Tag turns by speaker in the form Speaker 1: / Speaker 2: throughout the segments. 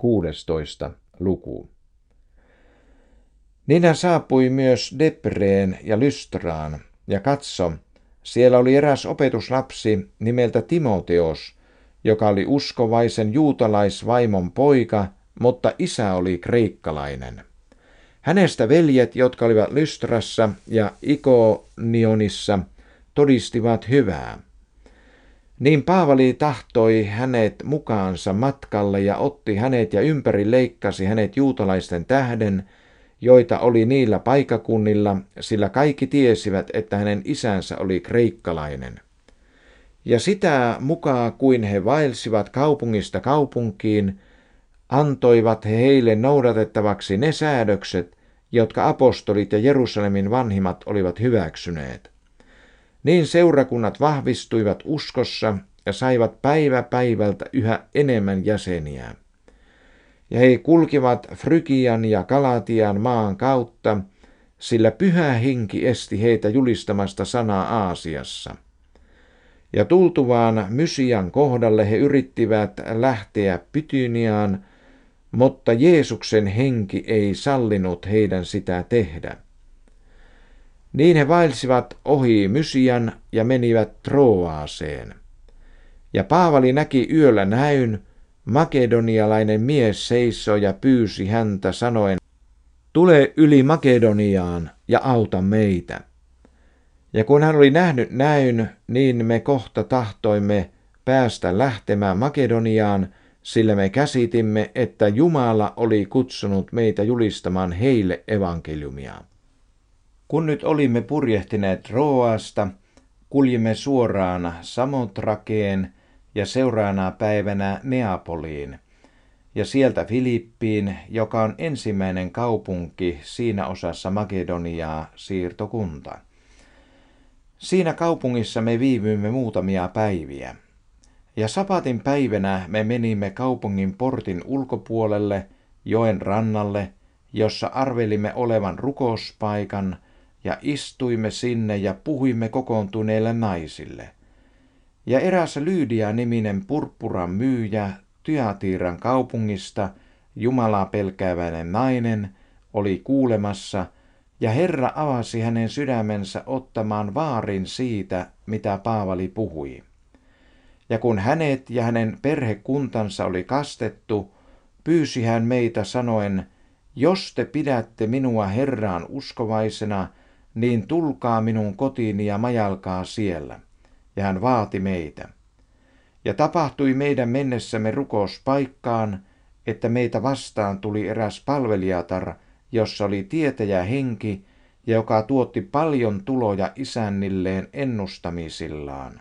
Speaker 1: 16. luku. Niin hän saapui myös Debreen ja Lystraan, ja katso, siellä oli eräs opetuslapsi nimeltä Timoteos, joka oli uskovaisen juutalaisvaimon poika, mutta isä oli kreikkalainen. Hänestä veljet, jotka olivat Lystrassa ja Ikonionissa, todistivat hyvää. Niin Paavali tahtoi hänet mukaansa matkalle ja otti hänet ja ympäri leikkasi hänet juutalaisten tähden, joita oli niillä paikakunnilla, sillä kaikki tiesivät, että hänen isänsä oli kreikkalainen. Ja sitä mukaan kuin he vaelsivat kaupungista kaupunkiin, antoivat he heille noudatettavaksi ne säädökset, jotka apostolit ja Jerusalemin vanhimmat olivat hyväksyneet. Niin seurakunnat vahvistuivat uskossa ja saivat päivä päivältä yhä enemmän jäseniä. Ja he kulkivat Frygian ja Galatian maan kautta, sillä Pyhä Henki esti heitä julistamasta sanaa Aasiassa. Ja tultuvaan Mysian kohdalle he yrittivät lähteä Pytyniaan, mutta Jeesuksen henki ei sallinut heidän sitä tehdä. Niin he vaelsivat ohi Mysian ja menivät Troaaseen. Ja Paavali näki yöllä näyn, makedonialainen mies seisoi ja pyysi häntä sanoen, tule yli Makedoniaan ja auta meitä. Ja kun hän oli nähnyt näyn, niin me kohta tahtoimme päästä lähtemään Makedoniaan, sillä me käsitimme, että Jumala oli kutsunut meitä julistamaan heille evankeliumia. Kun nyt olimme purjehtineet Troasta, kuljimme suoraan Samotrakeen ja seuraavana päivänä Neapoliin, ja sieltä Filippiin, joka on ensimmäinen kaupunki siinä osassa Makedoniaa siirtokunta. Siinä kaupungissa me viivyimme muutamia päiviä. Ja sapatin päivänä me menimme kaupungin portin ulkopuolelle, joen rannalle, jossa arvelimme olevan rukouspaikan, ja istuimme sinne ja puhuimme kokoontuneille naisille. Ja eräs Lydia-niminen purppuran myyjä Tyatiiran kaupungista, Jumalaa pelkääväinen nainen, oli kuulemassa, ja Herra avasi hänen sydämensä ottamaan vaarin siitä, mitä Paavali puhui. Ja kun hänet ja hänen perhekuntansa oli kastettu, pyysi hän meitä sanoen, jos te pidätte minua Herraan uskovaisena, niin tulkaa minun kotiini ja majalkaa siellä. Ja hän vaati meitä. Ja tapahtui meidän mennessämme rukouspaikkaan, että meitä vastaan tuli eräs palvelijatar, jossa oli tietäjä henki, ja joka tuotti paljon tuloja isännilleen ennustamisillaan.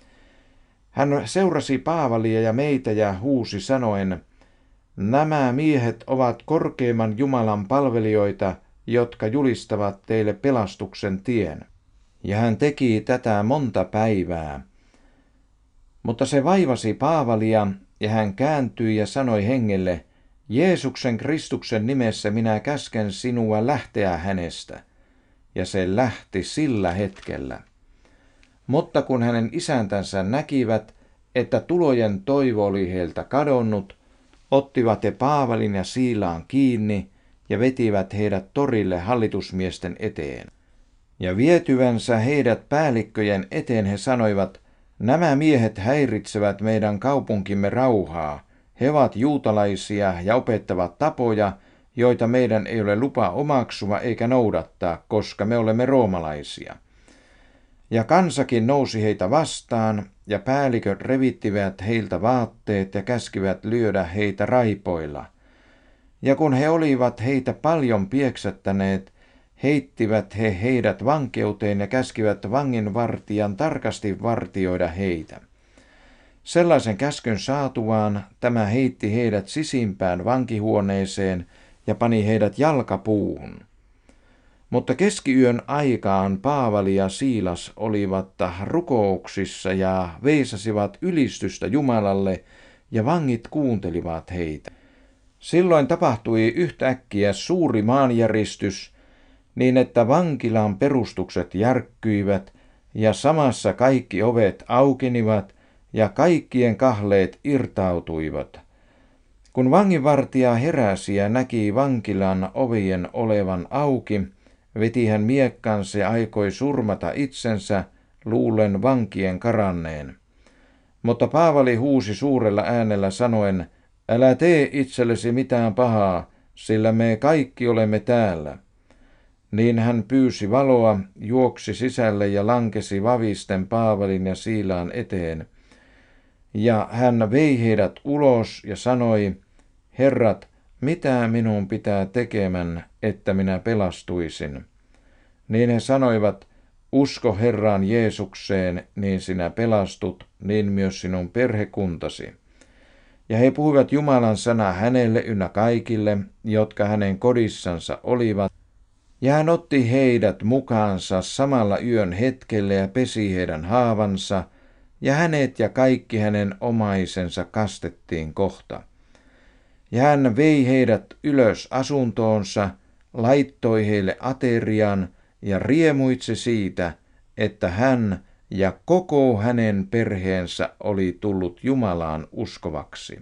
Speaker 1: Hän seurasi Paavalia ja meitä ja huusi sanoen, nämä miehet ovat korkeimman Jumalan palvelijoita, jotka julistavat teille pelastuksen tien. Ja hän teki tätä monta päivää. Mutta se vaivasi Paavalia, ja hän kääntyi ja sanoi hengelle, Jeesuksen Kristuksen nimessä minä käsken sinua lähteä hänestä. Ja se lähti sillä hetkellä. Mutta kun hänen isäntänsä näkivät, että tulojen toivo oli heiltä kadonnut, ottivat he Paavalin ja Siilaan kiinni ja vetivät heidät torille hallitusmiesten eteen. Ja vietyvänsä heidät päällikköjen eteen he sanoivat, nämä miehet häiritsevät meidän kaupunkimme rauhaa. He ovat juutalaisia ja opettavat tapoja, joita meidän ei ole lupa omaksua eikä noudattaa, koska me olemme roomalaisia. Ja kansakin nousi heitä vastaan, ja päälliköt revittivät heiltä vaatteet ja käskivät lyödä heitä raipoilla. Ja kun he olivat heitä paljon pieksättäneet, heittivät he heidät vankeuteen ja käskivät vanginvartijan tarkasti vartioida heitä. Sellaisen käskyn saatuaan tämä heitti heidät sisimpään vankihuoneeseen ja pani heidät jalkapuuhun. Mutta keskiyön aikaan Paavali ja Siilas olivat rukouksissa ja veisasivat ylistystä Jumalalle, ja vangit kuuntelivat heitä. Silloin tapahtui yhtäkkiä suuri maanjäristys, niin että vankilan perustukset järkkyivät, ja samassa kaikki ovet aukenivat, ja kaikkien kahleet irtautuivat. Kun vanginvartija heräsi ja näki vankilan ovien olevan auki, veti hän miekkansa ja aikoi surmata itsensä, luulen vankien karanneen. Mutta Paavali huusi suurella äänellä sanoen, älä tee itsellesi mitään pahaa, sillä me kaikki olemme täällä. Niin hän pyysi valoa, juoksi sisälle ja lankesi vavisten Paavalin ja Siilaan eteen. Ja hän vei heidät ulos ja sanoi, herrat, mitä minun pitää tekemän, että minä pelastuisin? Niin he sanoivat, usko Herraan Jeesukseen, niin sinä pelastut, niin myös sinun perhekuntasi. Ja he puhuivat Jumalan sana hänelle ynnä kaikille, jotka hänen kodissansa olivat. Ja hän otti heidät mukaansa samalla yön hetkellä ja pesi heidän haavansa, ja hänet ja kaikki hänen omaisensa kastettiin kohta. Ja hän vei heidät ylös asuntoonsa, laittoi heille aterian ja riemuitsi siitä, että hän ja koko hänen perheensä oli tullut Jumalaan uskovaksi.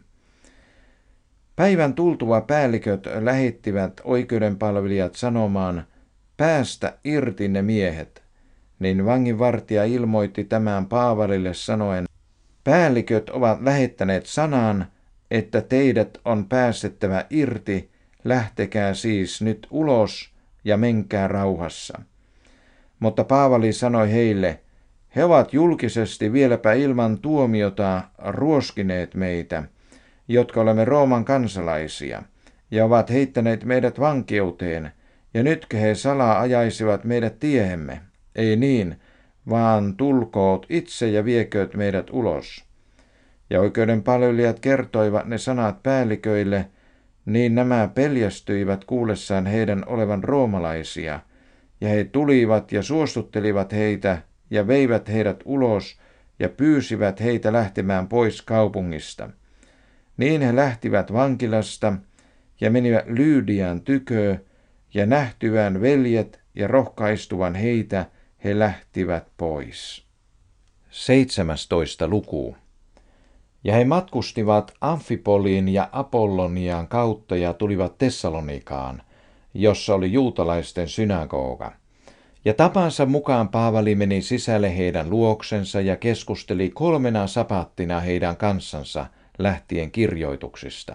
Speaker 1: Päivän tultua päälliköt lähettivät oikeudenpalvelijat sanomaan, päästä irti ne miehet. Niin vanginvartija ilmoitti tämän Paavalille sanoen, päälliköt ovat lähettäneet sanan, että teidät on päästettävä irti, lähtekää siis nyt ulos ja menkää rauhassa. Mutta Paavali sanoi heille, he ovat julkisesti vieläpä ilman tuomiota ruoskineet meitä, jotka olemme Rooman kansalaisia, ja ovat heittäneet meidät vankeuteen, ja nytkö he salaa ajaisivat meidät tiehemme? Ei niin, vaan tulkoot itse ja viekööt meidät ulos. Ja oikeudenpalvelijat kertoivat ne sanat päälliköille, niin nämä peljästyivät kuullessaan heidän olevan roomalaisia, ja he tulivat ja suostuttelivat heitä ja veivät heidät ulos ja pyysivät heitä lähtemään pois kaupungista. Niin he lähtivät vankilasta ja menivät Lyydian tykö, ja nähtyään veljet ja rohkaistuvan heitä, he lähtivät pois. 17. luku. Ja he matkustivat Amfipoliin ja Apolloniaan kautta ja tulivat Tessalonikaan, jossa oli juutalaisten synagoga. Ja tapansa mukaan Paavali meni sisälle heidän luoksensa ja keskusteli 3 sapattina heidän kanssansa lähtien kirjoituksista.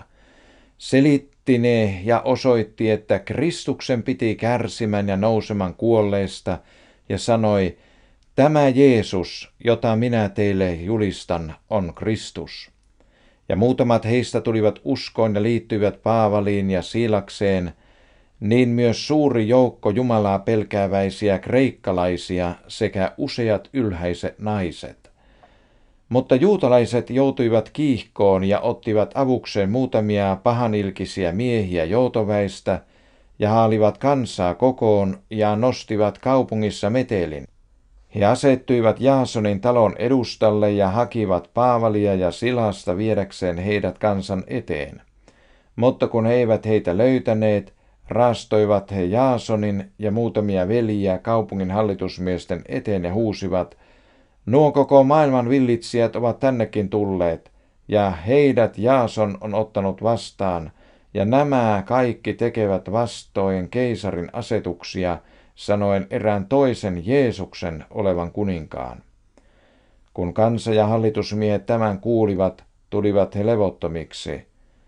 Speaker 1: Selitti ne ja osoitti, että Kristuksen piti kärsimän ja nouseman kuolleista, ja sanoi, tämä Jeesus, jota minä teille julistan, on Kristus. Ja muutamat heistä tulivat uskoon ja liittyivät Paavaliin ja Siilakseen, niin myös suuri joukko Jumalaa pelkääväisiä kreikkalaisia sekä useat ylhäiset naiset. Mutta juutalaiset joutuivat kiihkoon ja ottivat avukseen muutamia pahanilkisiä miehiä joutoväistä ja haalivat kansaa kokoon ja nostivat kaupungissa metelin. He asettuivat Jaasonin talon edustalle ja hakivat Paavalia ja Silasta viedäkseen heidät kansan eteen. Mutta kun he eivät heitä löytäneet, raastoivat he Jaasonin ja muutamia veljiä kaupungin hallitusmiesten eteen ja huusivat, nuo koko maailman villitsijät ovat tännekin tulleet, ja heidät Jaason on ottanut vastaan, ja nämä kaikki tekevät vastoin keisarin asetuksia, sanoen erään toisen Jeesuksen olevan kuninkaan. Kun kansa ja hallitusmiehet tämän kuulivat, tulivat he levottomiksi,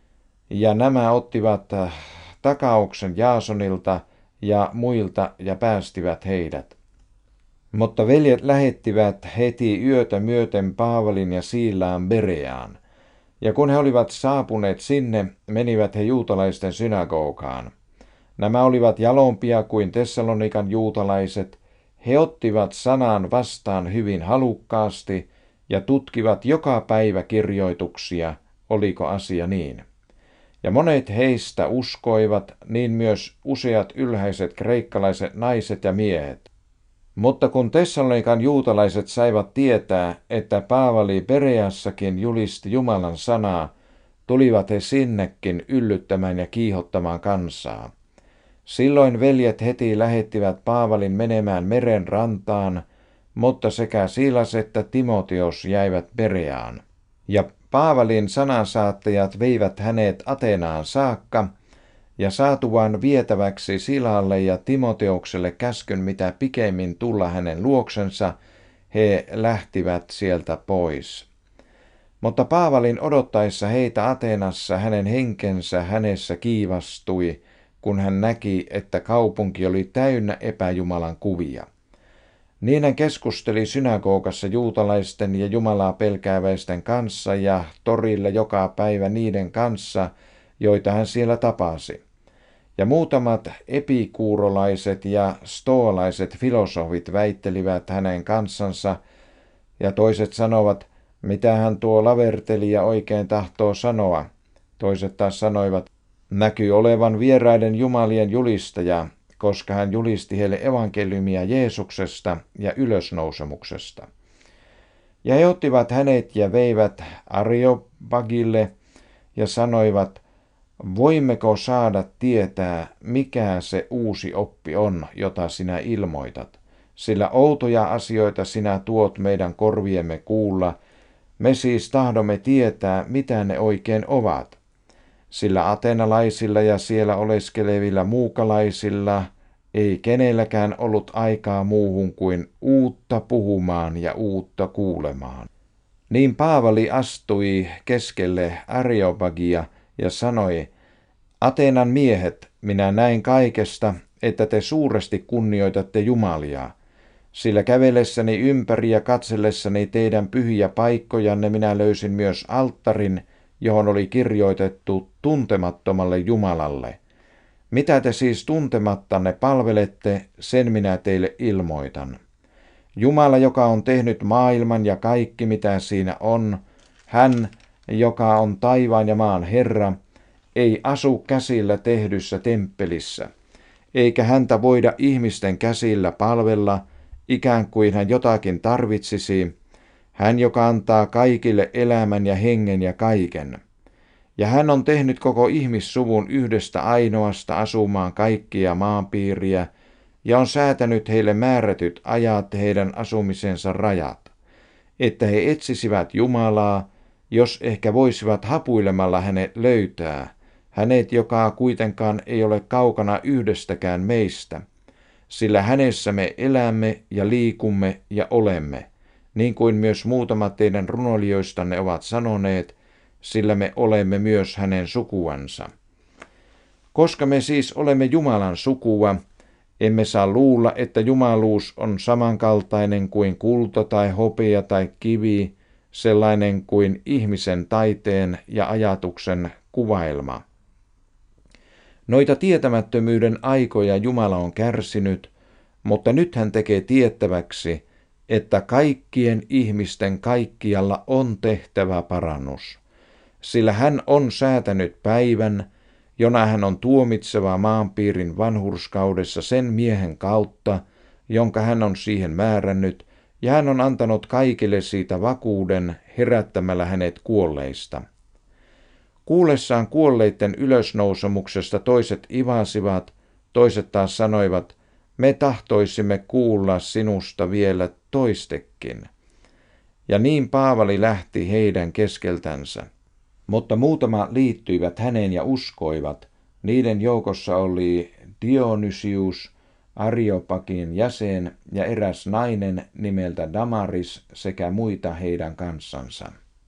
Speaker 1: ja nämä ottivat takauksen Jaasonilta ja muilta ja päästivät heidät. Mutta veljet lähettivät heti yötä myöten Paavalin ja Siilaan Bereaan, ja kun he olivat saapuneet sinne, menivät he juutalaisten synagogaan. Nämä olivat jalompia kuin Tessalonikan juutalaiset, he ottivat sanan vastaan hyvin halukkaasti ja tutkivat joka päivä kirjoituksia, oliko asia niin. Ja monet heistä uskoivat, niin myös useat ylhäiset kreikkalaiset naiset ja miehet. Mutta kun Tessalonikan juutalaiset saivat tietää, että Paavali Bereassakin julisti Jumalan sanaa, tulivat he sinnekin yllyttämään ja kiihottamaan kansaa. Silloin veljet heti lähettivät Paavalin menemään meren rantaan, mutta sekä Siilas että Timoteos jäivät Bereaan. Ja Paavalin sanansaattajat veivät hänet Ateenaan saakka, ja saatuaan vietäväksi Silalle ja Timoteokselle käskyn mitä pikemmin tulla hänen luoksensa, he lähtivät sieltä pois. Mutta Paavalin odottaessa heitä Ateenassa hänen henkensä hänessä kiivastui, kun hän näki, että kaupunki oli täynnä epäjumalan kuvia. Niin hän keskusteli synagogassa juutalaisten ja Jumalaa pelkääväisten kanssa ja torilla joka päivä niiden kanssa, joita hän siellä tapasi. Ja muutamat epikuurolaiset ja stoalaiset filosofit väittelivät hänen kanssansa, ja toiset sanovat, mitä hän tuo lavertelija oikein tahtoo sanoa. Toiset taas sanoivat, näkyy olevan vieraiden jumalien julistaja, koska hän julisti heille evankeliumia Jeesuksesta ja ylösnousemuksesta. Ja he ottivat hänet ja veivät Areopagille ja sanoivat, voimmeko saada tietää, mikä se uusi oppi on, jota sinä ilmoitat, sillä outoja asioita sinä tuot meidän korviemme kuulla, me siis tahdomme tietää, mitä ne oikein ovat. Sillä ateenalaisilla ja siellä oleskelevilla muukalaisilla ei kenelläkään ollut aikaa muuhun kuin uutta puhumaan ja uutta kuulemaan. Niin Paavali astui keskelle Areopagia ja sanoi, Ateenan miehet, minä näin kaikesta, että te suuresti kunnioitatte Jumalia, sillä kävellessäni ympäri ja katsellessani teidän pyhiä paikkojanne minä löysin myös alttarin, johon oli kirjoitettu tuntemattomalle Jumalalle. Mitä te siis tuntemattanne palvelette, sen minä teille ilmoitan. Jumala, joka on tehnyt maailman ja kaikki mitä siinä on, hän, joka on taivaan ja maan Herra, ei asu käsillä tehdyssä temppelissä, eikä häntä voida ihmisten käsillä palvella, ikään kuin hän jotakin tarvitsisi, hän, joka antaa kaikille elämän ja hengen ja kaiken. Ja hän on tehnyt koko ihmissuvun yhdestä ainoasta asumaan kaikkia maanpiiriä, ja on säätänyt heille määrätyt ajat heidän asumisensa rajat, että he etsisivät Jumalaa, jos ehkä voisivat hapuilemalla hänet löytää, hänet, joka kuitenkaan ei ole kaukana yhdestäkään meistä, sillä hänessä me elämme ja liikumme ja olemme, niin kuin myös muutamat teidän runoilijoistanne ovat sanoneet, sillä me olemme myös hänen sukuansa. Koska me siis olemme Jumalan sukua, emme saa luulla, että jumaluus on samankaltainen kuin kulta tai hopea tai kivi, sellainen kuin ihmisen taiteen ja ajatuksen kuvailma. Noita tietämättömyyden aikoja Jumala on kärsinyt, mutta nyt hän tekee tiettäväksi, että kaikkien ihmisten kaikkialla on tehtävä parannus, sillä hän on säätänyt päivän, jona hän on tuomitseva maanpiirin vanhurskaudessa sen miehen kautta, jonka hän on siihen määrännyt, ja hän on antanut kaikille siitä vakuuden herättämällä hänet kuolleista. Kuullessaan kuolleiden ylösnousemuksesta toiset ivasivat, toiset taas sanoivat, me tahtoisimme kuulla sinusta vielä toistekin. Ja niin Paavali lähti heidän keskeltänsä. Mutta muutama liittyivät häneen ja uskoivat. Niiden joukossa oli Dionysius, Areopagin jäsen ja eräs nainen nimeltä Damaris sekä muita heidän kanssansa.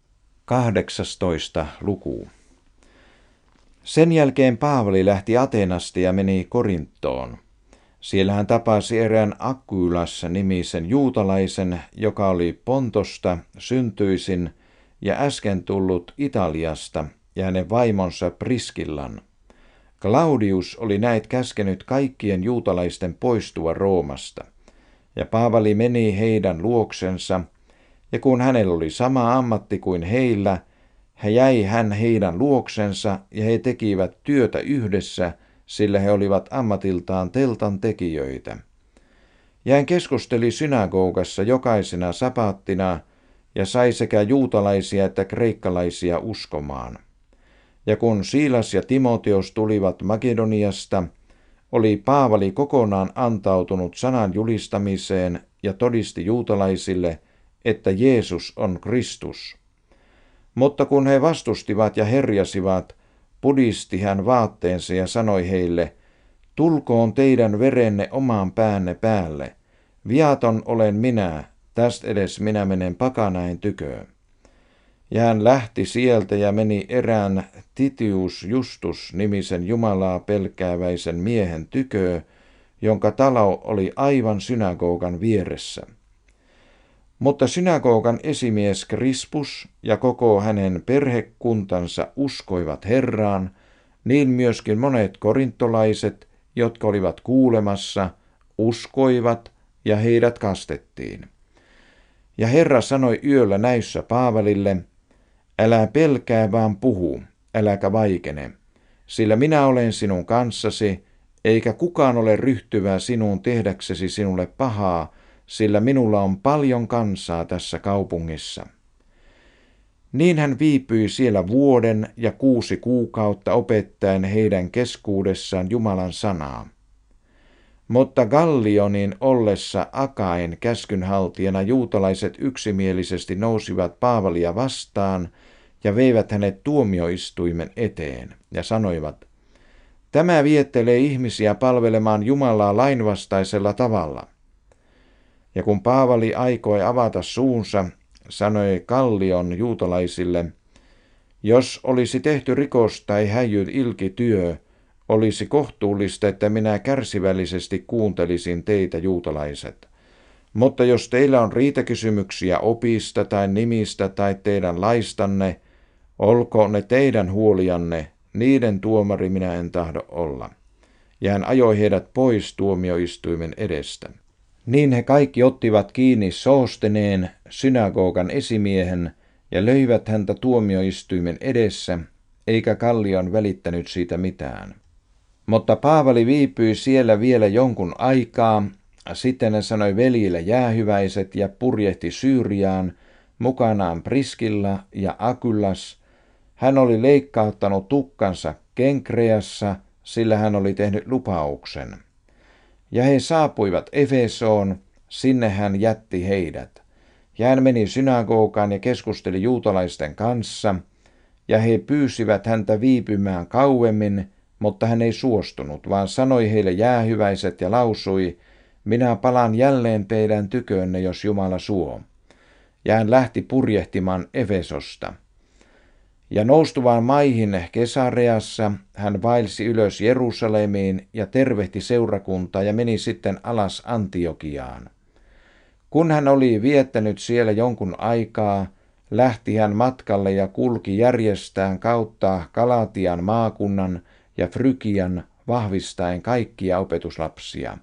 Speaker 1: 18. luku. Sen jälkeen Paavali lähti Ateenasta ja meni Korinttoon. Siellä hän tapasi erään Akylassa-nimisen juutalaisen, joka oli Pontosta syntyisin ja äsken tullut Italiasta, ja hänen vaimonsa Priskillan. Claudius oli näet käskenyt kaikkien juutalaisten poistua Roomasta, ja Paavali meni heidän luoksensa, ja kun hänellä oli sama ammatti kuin heillä, jäi hän heidän luoksensa, ja he tekivät työtä yhdessä, sillä he olivat ammatiltaan teltan tekijöitä. Ja hän keskusteli synagogassa jokaisena sabattina, ja sai sekä juutalaisia että kreikkalaisia uskomaan. Ja kun Siilas ja Timoteos tulivat Makedoniasta, oli Paavali kokonaan antautunut sanan julistamiseen ja todisti juutalaisille, että Jeesus on Kristus. Mutta kun he vastustivat ja herjasivat, pudisti hän vaatteensa ja sanoi heille, tulkoon teidän verenne omaan päänne päälle. Viaton olen minä, tästä edes minä menen pakanain tyköön. Ja hän lähti sieltä ja meni erään Titius Justus-nimisen Jumalaa pelkääväisen miehen tyköön, jonka talo oli aivan synagogan vieressä. Mutta synagogan esimies Krispus ja koko hänen perhekuntansa uskoivat Herraan, niin myöskin monet korintolaiset, jotka olivat kuulemassa, uskoivat ja heidät kastettiin. Ja Herra sanoi yöllä näyssä Paavalille, älä pelkää vaan puhu, äläkä vaikene, sillä minä olen sinun kanssasi, eikä kukaan ole ryhtyvä sinuun tehdäksesi sinulle pahaa, sillä minulla on paljon kansaa tässä kaupungissa. Niin hän viipyi siellä 1 vuoden ja 6 kuukautta opettaen heidän keskuudessaan Jumalan sanaa. Mutta Gallionin ollessa Akain käskynhaltijana juutalaiset yksimielisesti nousivat Paavalia vastaan ja veivät hänet tuomioistuimen eteen ja sanoivat, tämä viettelee ihmisiä palvelemaan Jumalaa lainvastaisella tavalla. Ja kun Paavali aikoi avata suunsa, sanoi Gallion juutalaisille, jos olisi tehty rikos tai häijyt ilkityö, olisi kohtuullista, että minä kärsivällisesti kuuntelisin teitä juutalaiset. Mutta jos teillä on riitakysymyksiä opista tai nimistä tai teidän laistanne, olkoon ne teidän huolianne, niiden tuomari minä en tahdo olla. Ja hän ajoi heidät pois tuomioistuimen edestä. Niin he kaikki ottivat kiinni Soosteneen, synagogan esimiehen, ja löivät häntä tuomioistuimen edessä, eikä Gallion välittänyt siitä mitään. Mutta Paavali viipyi siellä vielä jonkun aikaa, sitten hän sanoi veljille jäähyväiset ja purjehti Syyriaan, mukanaan Priskilla ja Akyllas. Hän oli leikkauttanut tukkansa Kenkreassa, sillä hän oli tehnyt lupauksen. Ja he saapuivat Efesoon, sinne hän jätti heidät. Ja hän meni synagogaan ja keskusteli juutalaisten kanssa, ja he pyysivät häntä viipymään kauemmin, mutta hän ei suostunut, vaan sanoi heille jäähyväiset ja lausui, minä palaan jälleen teidän tyköönne, jos Jumala suo. Ja hän lähti purjehtimaan Efesosta. Ja noustuvaan maihin Kesareassa hän vaelsi ylös Jerusalemiin ja tervehti seurakuntaa ja meni sitten alas Antiokiaan. Kun hän oli viettänyt siellä jonkun aikaa, lähti hän matkalle ja kulki järjestään kautta Galatian maakunnan ja Frygian vahvistaen kaikkia opetuslapsia.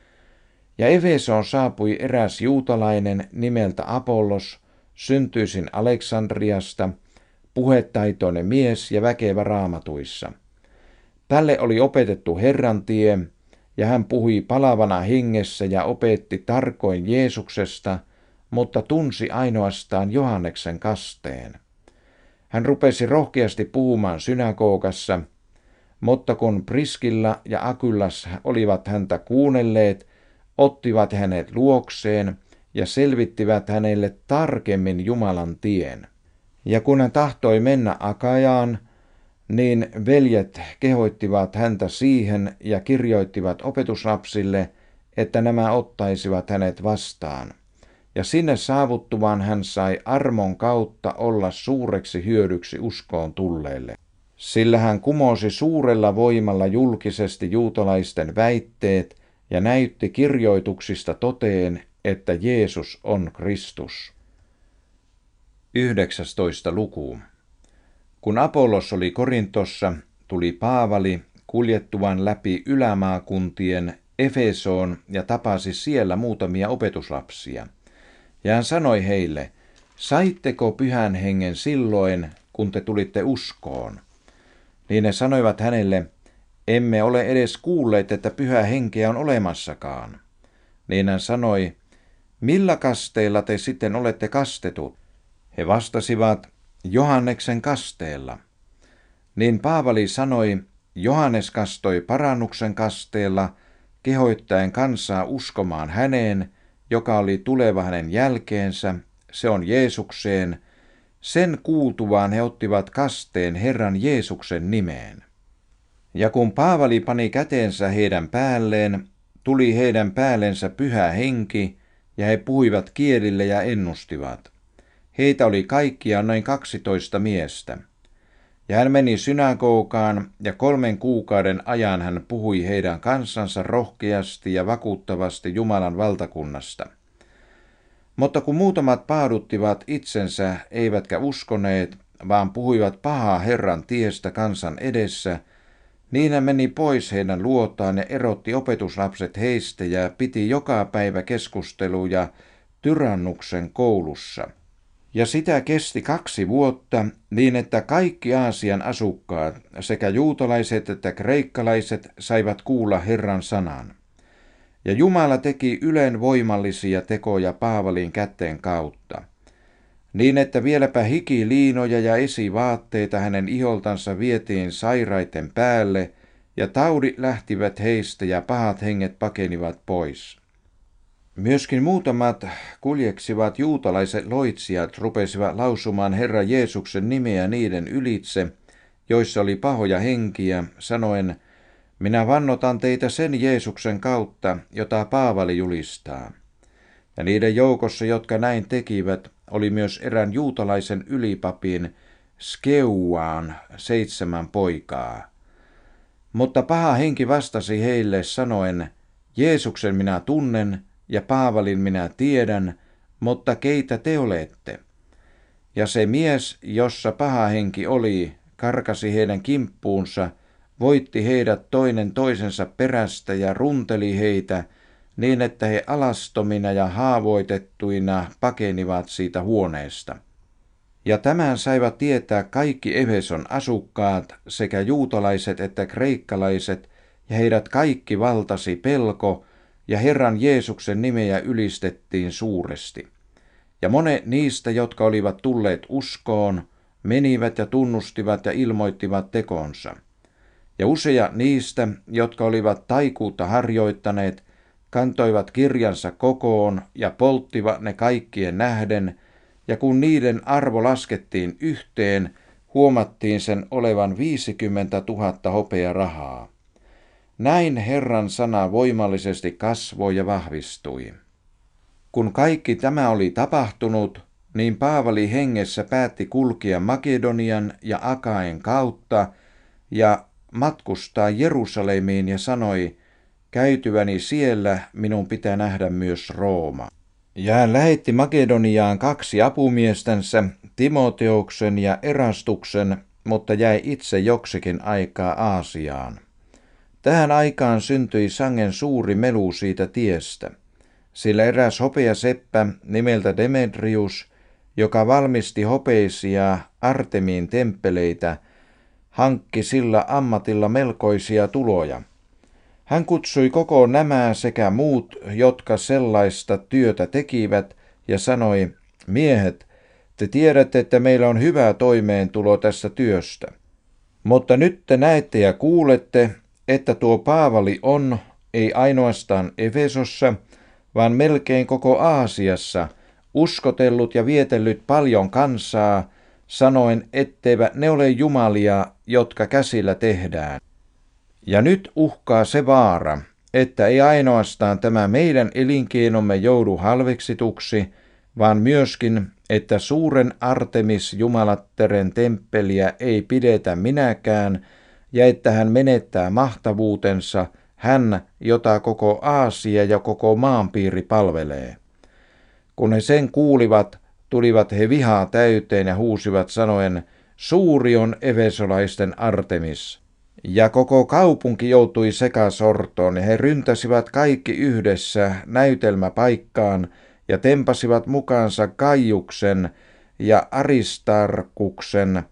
Speaker 1: Ja Efesoon saapui eräs juutalainen nimeltä Apollos, syntyisin Aleksandriasta, puhetaitoinen mies ja väkevä raamatuissa. Tälle oli opetettu Herran tie, ja hän puhui palavana hengessä ja opetti tarkoin Jeesuksesta, mutta tunsi ainoastaan Johanneksen kasteen. Hän rupesi rohkeasti puhumaan synagogassa, mutta kun Priskilla ja Akyllas olivat häntä kuunnelleet, ottivat hänet luokseen ja selvittivät hänelle tarkemmin Jumalan tien. Ja kun hän tahtoi mennä Akajaan, niin veljet kehoittivat häntä siihen ja kirjoittivat opetuslapsille, että nämä ottaisivat hänet vastaan. Ja sinne saavuttuaan hän sai armon kautta olla suureksi hyödyksi uskoon tulleille. Sillä hän kumosi suurella voimalla julkisesti juutalaisten väitteet ja näytti kirjoituksista toteen, että Jeesus on Kristus. 19. luku. Kun Apollos oli Korintossa, tuli Paavali kuljettuaan läpi ylämaakuntien Efesoon ja tapasi siellä muutamia opetuslapsia. Ja hän sanoi heille, saitteko Pyhän Hengen silloin, kun te tulitte uskoon? Niin ne sanoivat hänelle, emme ole edes kuulleet, että Pyhä Henkeä on olemassakaan. Niin hän sanoi, millä kasteella te sitten olette kastetut? He vastasivat, Johanneksen kasteella. Niin Paavali sanoi, Johannes kastoi parannuksen kasteella, kehoittaen kansaa uskomaan häneen, joka oli tuleva hänen jälkeensä, se on Jeesukseen, Sen kuultuaan he ottivat kasteen Herran Jeesuksen nimeen. Ja kun Paavali pani käteensä heidän päälleen, tuli heidän päällensä Pyhä Henki, ja he puhuivat kielillä ja ennustivat. Heitä oli kaikkiaan noin 12 miestä. Ja hän meni synagogaan, ja 3 kuukauden ajan hän puhui heidän kanssansa rohkeasti ja vakuuttavasti Jumalan valtakunnasta. Mutta kun muutamat paaduttivat itsensä, eivätkä uskoneet, vaan puhuivat pahaa Herran tiestä kansan edessä, niin hän meni pois heidän luotaan ja erotti opetuslapset heistä ja piti joka päivä keskusteluja Tyrannuksen koulussa. Ja sitä kesti 2 vuotta, niin että kaikki Aasian asukkaat, sekä juutalaiset että kreikkalaiset, saivat kuulla Herran sanan. Ja Jumala teki ylenvoimallisia tekoja Paavalin kätten kautta, niin että vieläpä hikiliinoja ja esivaatteita hänen iholtansa vietiin sairaiden päälle, ja taudit lähtivät heistä ja pahat henget pakenivat pois. Myöskin muutamat kuljeksivat juutalaiset loitsijat rupesivat lausumaan Herra Jeesuksen nimeä niiden ylitse, joissa oli pahoja henkiä, sanoen, minä vannotan teitä sen Jeesuksen kautta, jota Paavali julistaa. Ja niiden joukossa, jotka näin tekivät, oli myös erään juutalaisen ylipapin Skeuaan 7 poikaa. Mutta paha henki vastasi heille sanoen, Jeesuksen minä tunnen ja Paavalin minä tiedän, mutta keitä te olette? Ja se mies, jossa paha henki oli, karkasi heidän kimppuunsa, voitti heidät toinen toisensa perästä ja runteli heitä, niin että he alastomina ja haavoitettuina pakenivat siitä huoneesta. Ja tämän saivat tietää kaikki Efeson asukkaat, sekä juutalaiset että kreikkalaiset, ja heidät kaikki valtasi pelko, ja Herran Jeesuksen nimeä ylistettiin suuresti. Ja monet niistä, jotka olivat tulleet uskoon, menivät ja tunnustivat ja ilmoittivat tekonsa. Ja useat niistä, jotka olivat taikuutta harjoittaneet, kantoivat kirjansa kokoon ja polttivat ne kaikkien nähden, ja kun niiden arvo laskettiin yhteen, huomattiin sen olevan 50 000 hopearahaa. Näin Herran sana voimallisesti kasvoi ja vahvistui. Kun kaikki tämä oli tapahtunut, niin Paavali hengessä päätti kulkea Makedonian ja Akaen kautta ja matkustaa Jerusalemiin ja sanoi, käytyväni siellä minun pitää nähdä myös Rooma. Ja hän lähetti Makedoniaan 2 apumiestänsä, Timoteoksen ja Erastuksen, mutta jäi itse joksikin aikaa Aasiaan. Tähän aikaan syntyi sangen suuri melu siitä tiestä, sillä eräs hopeaseppä nimeltä Demetrius, joka valmisti hopeisia Artemiin temppeleitä, hankki sillä ammatilla melkoisia tuloja. Hän kutsui koko nämä sekä muut, jotka sellaista työtä tekivät, ja sanoi, miehet, te tiedätte, että meillä on hyvä toimeentulo tästä työstä. Mutta nyt te näette ja kuulette, että tuo Paavali on, ei ainoastaan Efesossa, vaan melkein koko Aasiassa, uskotellut ja vietellyt paljon kansaa, sanoen, etteivät ne ole jumalia, jotka käsillä tehdään. Ja nyt uhkaa se vaara, että ei ainoastaan tämä meidän elinkeinomme joudu halveksituksi, vaan myöskin, että suuren Artemis Jumalatteren temppeliä ei pidetä minäkään, ja että hän menettää mahtavuutensa, hän, jota koko Aasia ja koko maanpiiri palvelee. Kun he sen kuulivat, tulivat he vihaa täyteen ja huusivat sanoen, suuri on efesolaisten Artemis. Ja koko kaupunki joutui sekasortoon, ja he ryntäsivät kaikki yhdessä näytelmäpaikkaan ja tempasivat mukaansa Kaiuksen ja Aristarkuksen,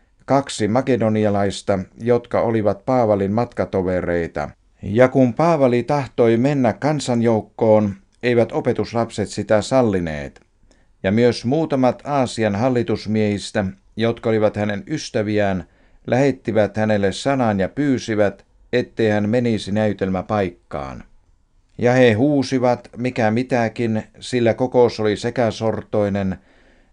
Speaker 1: 2 makedonialaista, jotka olivat Paavalin matkatovereita. Ja kun Paavali tahtoi mennä kansanjoukkoon, eivät opetuslapset sitä sallineet. Ja myös muutamat Aasian hallitusmiehistä, jotka olivat hänen ystäviään, lähettivät hänelle sanan ja pyysivät, ettei hän menisi näytelmäpaikkaan. Ja he huusivat mikä mitäkin, sillä kokous oli sekasortoinen,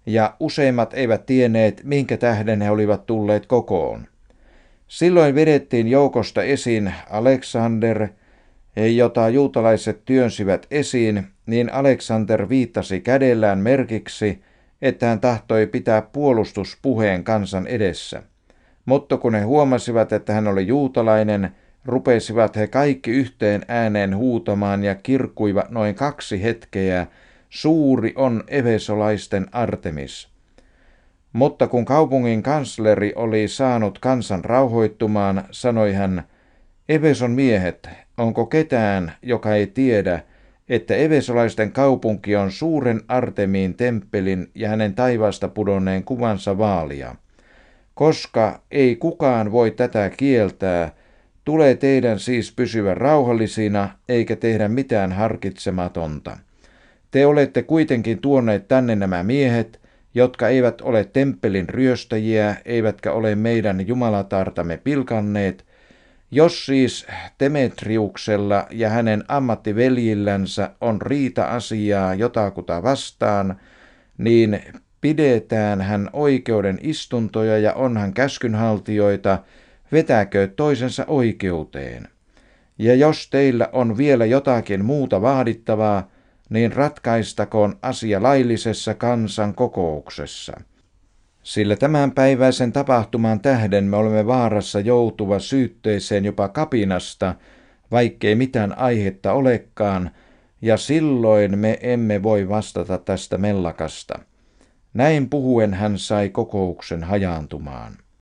Speaker 1: ja useimmat eivät tienneet, minkä tähden he olivat tulleet kokoon. Silloin vedettiin joukosta esiin Aleksander, jota juutalaiset työnsivät esiin, niin Aleksander viittasi kädellään merkiksi, että hän tahtoi pitää puolustuspuheen kansan edessä. Mutta kun he huomasivat, että hän oli juutalainen, rupesivat he kaikki yhteen ääneen huutamaan ja kirkkuivat noin 2 hetkeä, suuri on efesolaisten Artemis. Mutta kun kaupungin kansleri oli saanut kansan rauhoittumaan, sanoi hän, Efeson miehet, onko ketään, joka ei tiedä, että efesolaisten kaupunki on suuren Artemiin temppelin ja hänen taivaasta pudonneen kuvansa vaalia? Koska ei kukaan voi tätä kieltää, tulee teidän siis pysyä rauhallisina eikä tehdä mitään harkitsematonta. Te olette kuitenkin tuoneet tänne nämä miehet, jotka eivät ole temppelin ryöstäjiä, eivätkä ole meidän jumalatartamme pilkanneet. Jos siis Demetriuksella ja hänen ammattiveljillänsä on riita-asiaa jotakuta vastaan, niin pidetään hän oikeuden istuntoja ja onhan käskynhaltijoita, vetäkö toisensa oikeuteen. Ja jos teillä on vielä jotakin muuta vaadittavaa, niin ratkaistakoon asia laillisessa kansan kokouksessa. Sillä tämänpäiväisen tapahtuman tähden me olemme vaarassa joutua syytteeseen jopa kapinasta, vaikkei mitään aihetta olekaan, ja silloin me emme voi vastata tästä mellakasta. Näin puhuen hän sai kokouksen hajaantumaan.